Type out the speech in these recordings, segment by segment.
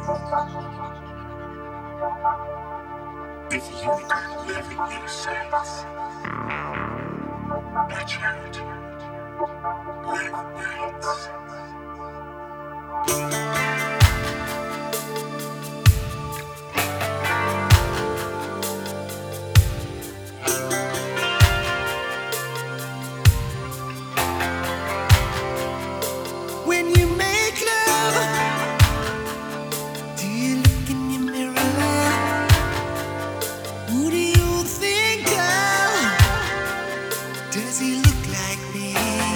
If you could live in your sense, watch out, live nights. When you make love, do you look in your mirror? Who do you think of? Does he look like me?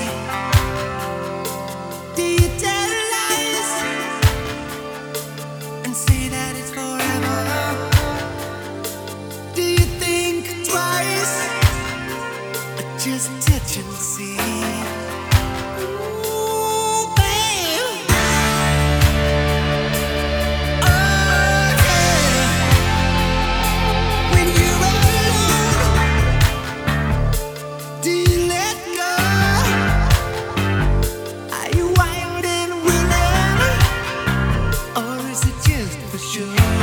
Do you tell lies and say that it's forever? Do you think twice or just touch and see? Ooh, babe. Oh, yeah. When you're alone, do you let go? Are you wild and willing, or is it just for sure?